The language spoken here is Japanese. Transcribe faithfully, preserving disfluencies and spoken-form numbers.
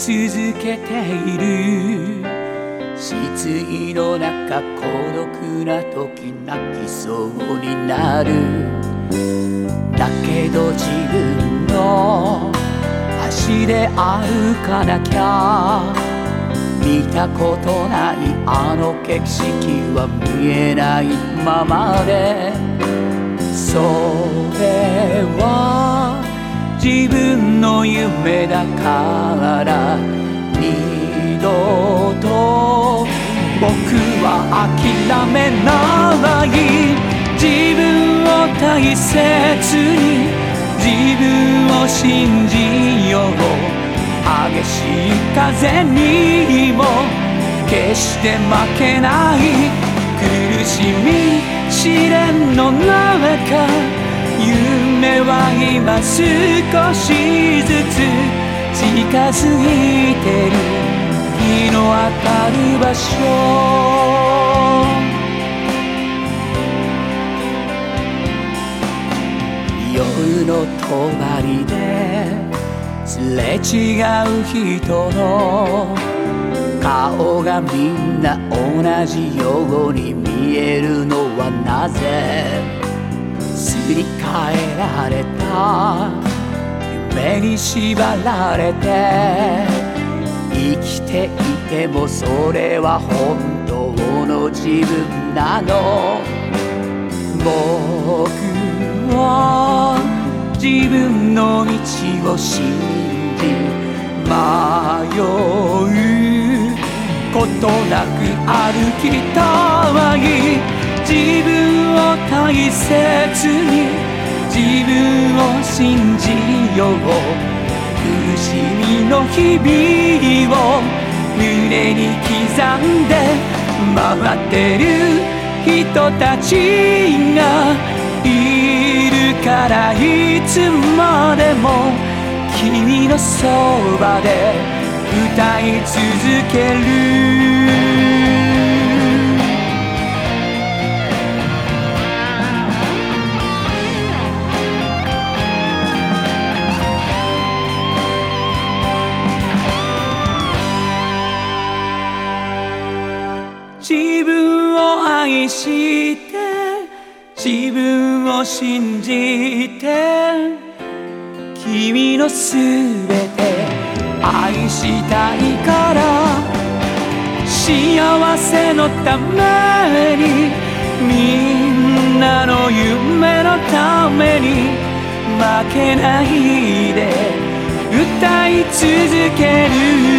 続けている。失意の中孤独な時泣きそうになる。だけど自分の足で歩かなきゃ、見たことないあの景色は見えないままで、それは自分の夢だから二度と僕は諦めない。自分を大切に自分を信じよう。激しい風にも決して負けない。苦しみ試練の中、夢は今少しずつ近づいてる。日の当たる場所、夜の帳ですれ違う人の顔がみんな同じように見えるのはなぜ。すり替えられた夢に縛られて生きていても、それは本当の自分なの。僕は自分の道を信じ迷うことなく歩きたい。自分を大切に自分を信じよう。苦しみの日々を胸に刻んで回ってる人たちがいるから、いつまでも君のそばで歌い続ける。自分を愛して自分を信じて、君のすべて愛したいから、幸せのためにみんなの夢のために負けないで歌い続ける。